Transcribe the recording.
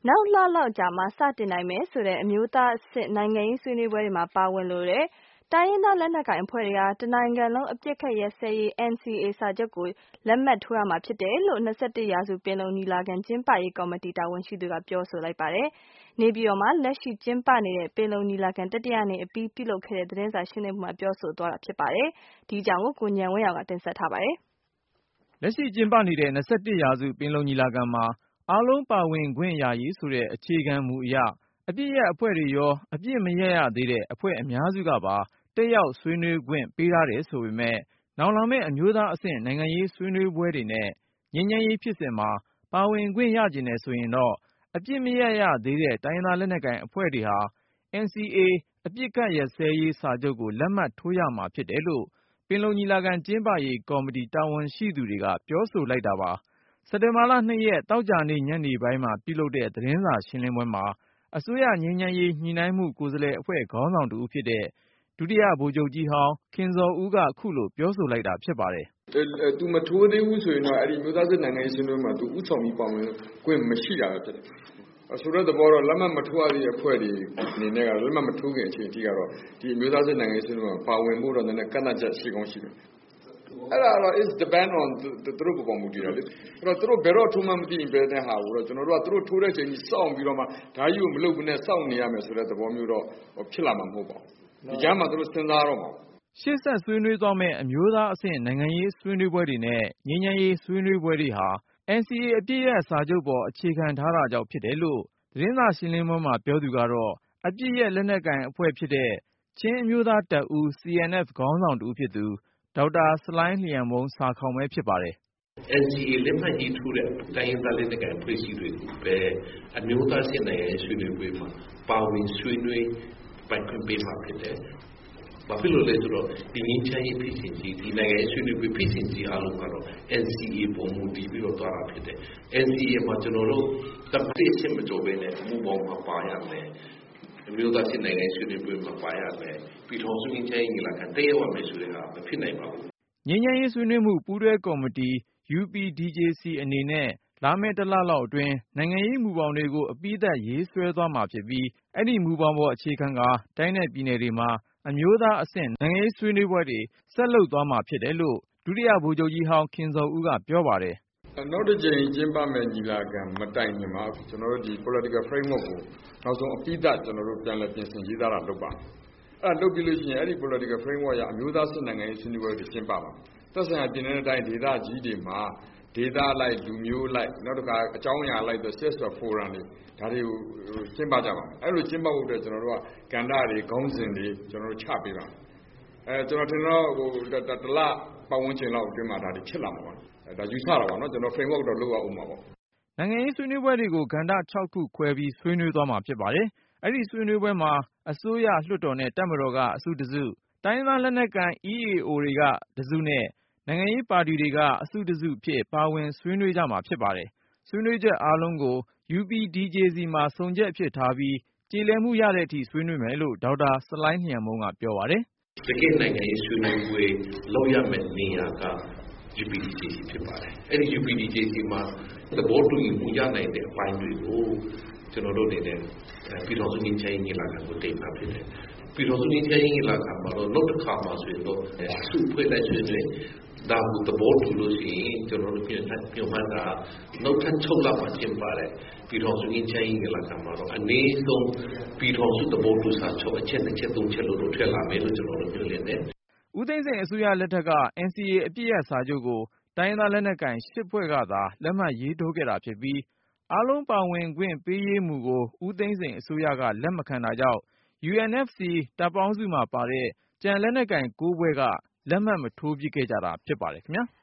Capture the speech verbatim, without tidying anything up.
နောက်လလောက်ကြာမှစတင်နိုင်မယ်ဆိုတဲ့အမျိုးသားအဆင့်နိုင်ငံရေးဆွေးနွေးပွဲတွေမှာပါဝင်လိုတဲ့တိုင်းရင်းသားလက်နက်ကိုင်အဖွဲ့တွေဟာတနိုင်ငံလုံးအပစ်အခတ်ရပ်စဲရေး N C A စာချုပ်ကိုလက်မှတ်ထိုးရမှာဖြစ်တယ်လို့၂၁ရာစုပင်လုံညီလာခံကျင်းပရေးကော်မတီတာဝန်ရှိသူကပြောဆိုလိုက်ပါတယ်။နေပြည်တော်မှာလက်ရှိကျင်းပနေတဲ့ပင်လုံညီလာခံတတိယနေ့အပြီးပြုလုပ်ခဲ့တဲ့သတင်းစာရှင်းလင်းပွဲမှာပြောဆိုသွားတာဖြစ်ပါတယ်။ဒီအကြောင်းကိုကိုဉာဏ်ဝင်းအောင်ကတင်ဆက်ထားပါတယ်။လက်ရှိကျင်းပနေတဲ့၂၁ရာစုပင်လုံညီလာခံမှာအားလုံးပါဝင်ခွင့်ရရေးဆိုတဲ့အခြေခံမူအရအပြစ်ရအဖွဲ့တွေရောအပြစ်မရရသေးတဲ့အဖွဲ့အများစုကပါတက်ရောက်ဆွေးနွေးခွင့်ပေးထားတယ်ဆိုပေမဲ့နောင်လာမယ့်အမျိုးသားအဆင့်နိုင်ငံရေးဆွေးနွေးပွဲတွေနဲ့ငြိမ်းချမ်းရေးဖြစ်စဉ်မှာပါဝင်ခွင့်ရကျင်တယ်ဆိုရင်တော့အပြစ်မရရသေးတဲ့တိုင်းရင်းသားလက်နက်ကိုင်အဖွဲ့တွေဟာ N C A အပြစ်ခတ်ရပ်စဲရေးစာချုပ်ကိုလက်မှတ်ထိုးရမှာဖြစ်တယ်လို့ပင်လုံညီလာခံကျင်းပရေးကော်မတီတာဝန်ရှိသူတွေကပြောဆိုလိုက်တာပါ။စက်တင်ဘာလ၂ရက်သောကြာနေ့ညနေပိုင်းမှာပြုလုပ်တဲ့သတင်းစာရှင်းလင်းပွဲမှာအစိုးရငြိမ်းချမ်းရေးညှိနှိုင်းမှုကိုယ်စားလှယ်အဖွဲ့ခေါင်းဆောင်တဦးဖြစ်တဲ့ဒုတိယဗိုလ်ချုပ်ကြီးဟောင်းခင်ဇော်ဦးကခုလိုပြောဆိုလိုက်တာဖြစ်ပါတယ်။ သူမထိုးသေးဘူးဆိုရင်တော့အဲ့ဒီမျိုးသားစစ်နိုင်ငံရေးဆွေးနွေးမှာသူဥဆောင်ပြီးပါဝင်ခွင့်မရှိတာပဲဖြစ်တယ်။ဆိုတဲ့သဘောတော့လက်မှတ်မထိုးရသေးတဲ့အဖွဲ့တွေအနေနဲ့ကလက်မှတ်မထိုးခင်အချိန်အထိကတော့ဒီမျိုးသားစစ်နိုင်ငံရေးဆွေးနွေးမှာပါဝင်ဖို့တော့နည်းနည်းကန့်သတ်ချက်ရှိကောင်းရှိတယ်။အဲ့ဒါတော့ is depend on သူတို့ပေါ်မှာမူတည်တာလေ။အဲ့တော့သူတို့ဘယ်တော့ထိုးမှမသိရင်ဘယ်တဲ့ဟာကိုတော့ကျွန်တော်တို့ကသူတို့ထိုးတဲ့ချိန်ကြီးစောင့်ပြီးတော့မှဒါကြီးကိုမလုပ်ဘူးနဲ့စောင့်နေရမယ်ဆိုတဲ့သဘောမျိုးတော့ဖြစ်လာမှာမဟုတ်ပါဘူး။ဒီကြားမှာသူတို့စဉ်းစားတော့မှာရှေ့ဆက်ဆွေးနွေးသွားမယ့်အမျိုးသားအဆင့်နိုင်ငံရေးဆွေးနွေးပွဲတွေနဲ့ငြိမ်းချမ်းရေးဆွေးနွေးပွဲတွေဟာ N C A အပြည့်ရဲ့စာချုပ်ပေါ်အခြေခံထားတာကြောင့်ဖြစ်တယ်လို့သတင်းစာရှင်းလင်းပွဲမှာပြောသူကတော့အပြည့်ရဲ့လက်နက်ကိုင်အဖွဲ့ဖြစ်တဲ့ချင်းအမျိုးသားတပ်ဦး C N F ခေါင်းဆောင်တဦးဖြစ်သူဒေါက်တာဆလိုင်းလျံမုန်းဆာခေါင်ပဲဖြစ်ပါတယ်။ N C A လက်မှတ်ရေးထိုးတဲ့တိုင်းရင်းသားလက်နက်ကိုင်အဖွဲ့အစည်းတွေကိုပဲအမျိုးသားအဆင့်နိုင်ငံရေးဆွေးနွေးပွဲမှာပါဝင်ဆွေးနွေးပိုင်ခွင့်ပေးမှာဖြစ်တယ်။ဘာဖြစ်လို့လဲဆိုတော့ဒီငြိမ်းချမ်းရေးဖြစ်စဉ်ကြီးဒီနိုင်ငံရေးဆွေးနွေးပွဲဖြစ်စဉ်ကြီးအားလုံးကတော့ N C A ပုံမူတည်ပြီးတော့သွားတာဖြစ်တယ်။ N C A မှာကျွန်တော်တို့တပိတ်အဆင့်မကျော်ဘဲနဲ့မူပေါင်းမှာပါရမယ်။အမျိုးသားစစ်နိုင်ငံဆွေးနွေးပွဲမှာပါရမယ်။ပြည်ထောင်စုငြိမ်းချမ်းရေးညီလာခံတက်ရောက်ရမယ်ဆိုတဲ့ဟာမဖြစ်နိုင်ပါဘူး။ငြိမ်းချမ်းရေးဆွေးနွေးမှုပူးတွဲကော်မတီ U P D J C အနေနဲ့လာမယ့်တစ်လလောက်အတွင်းနိုင်ငံရေးမူဘောင်တွေကိုအပြီးသတ်ရေးဆွဲသွားမှာဖြစ်ပြီးအဲ့ဒီမူဘောင်ပေါ်အခြေခံကတိုင်းနဲ့ပြည်နယ်တွေမှာအမျိုးသားအဆင့်နိုင်ငံရေးဆွေးနွေးပွဲတွေဆက်လုပ်သွားမှာဖြစ်တယ်လို့ဒုတိယဗိုလ်ချုပ်ကြီးဟောင်းခင်ဇော်ဦးကပြောပါတယ်။နောက်တစ်ကြိမ်ကျင်းပမယ့်ညီလာခံမတိုင်ခင်မှာကျွန်တော်တို့ဒီ political framework ကိုနောက်ဆုံးအပြီးသတ်ကျွန်တော်တို့ပြန်လည်ပြင်ဆင်ရေးသားတာလုပ်ပါ။အဲ့ဒါလုပ်ပြီးလို့ရှိရင်အဲ့ဒီ political framework ရအမျိုးသားစစ်နိုင်ငံရေးဆွေးနွေးပွဲတွေကျင်းပပါ။သက်ဆိုင်ရာပြည်နယ်တိုင်းဒေသကြီးတွေမှာဒေသလိုက်လူမျိုးလိုက်နောက်တစ်ခါအကြောင်းအရာလိုက်တဲ့ set of forum တွေဒါတွေကိုကျင်းပကြပါမယ်။အဲ့လိုကျင်းပဖို့အတွက်ကျွန်တော်တို့ကကဏ္ဍတွေခေါင်းစဉ်တွေကျွန်တော်တို့ချပေးပါ။အဲကျွန်တော်ထင်တော့ဟိုတလပတ်ဝန်းကျင်လောက်အတွင်းမှာဒါတွေဖြစ်လာမှာပါ။ဒါယူဆတာပါနော်ကျွန်တော် framework တော့လုပ်ရအောင်ပါပေါ့။နိုင်ငံရေးဆွေးနွေးပွဲတွေကိုကဏ္ဍ၆ခုခွဲပြီးဆွေးနွေးသွားမှာဖြစ်ပါတယ်။အဲ့ဒီဆွေးနွေးပွဲမှာအစိုးရလွှတ်တော်နဲ့တပ်မတော်ကအစုတစုတိုင်းရင်းသားလက်နက်ကိုင် E A O တွေကတစုနဲ့နိုင်ငံရေးပါတီတွေကအစုတစုဖြစ်ပါဝင်ဆွေးနွေးကြမှာဖြစ်ပါတယ်။ဆွေးနွေးချက်အားလုံးကို U P D J C မှာစုံချက်အဖြစ်ထားပြီးကျေလည်မှုရတဲ့အထိဆွေးနွေးမယ်လို့ဒေါက်တာဆလိုင်းလျံမုန်းကပြောပါတယ်။တကယ်နိုင်ငံရေးဆွေးနွေးပွဲလုပ်ရမယ့်နေရာက U P D J C ဖြစ်ပါတယ်။အဲ့ဒီ U P D J C မှာသဘောတူညီရနိုင်တဲ့အပိုင်းတွေကိုကျွန်တော်တို့အနေနဲ့ပြည်ထောင်စုငြိမ်းချမ်းရေးညီလာခံကိုတင်ပြဖြစ်တယ်။ပြည်ထောင်စုငြိမ်းချမ်းရေးညီလာခံမှာတော့နောက်တစ်ခါမှဆိုရင်တော့စုဖွဲ့လိုက်ဆွေးနွေးဒါကိုသဘောတူလို့ရှိရင်ကျွန်တော်တို့ပြန်ပြန်မှန်းတာနောက်ထပ်၆လမှကျင်းပတဲ့ပြည်ထောင်စုငြိမ်းချမ်းရေးညီလာခံမှာတော့အနည်းဆုံးပြည်ထောင်စုသဘောတူစာချုပ်အချက်တစ်ချက်သုံးချက်လို့တော့ထည့်လာမယ်လို့ကျွန်တော်တို့ပြောလင်းတယ်။ဦးသိန်းစိန်အစိုးရလက်ထက်က N C A အပြည့်ရစာချုပ်ကိုတိုင်းရင်းသားလက်နက်ကိုင်၈ဖွဲ့ကသာလက်မှတ်ရေးထိုးခဲ့တာဖြစ်ပြီးအားလုံးပါဝင်ခွင့်ပေးရေးမူကိုဦးသိန်းစိန်အစိုးရကလက်မခံတာကြောင့် U N F C တပ်ပေါင်းစုမှာပါတဲ့ကျန်လက်နက်ကိုင်၉ဖွဲ့ကလက်မှတ်မထိုးဖြစ်ခဲ့ကြတာဖြစ်ပါတယ်ခင်ဗျာ။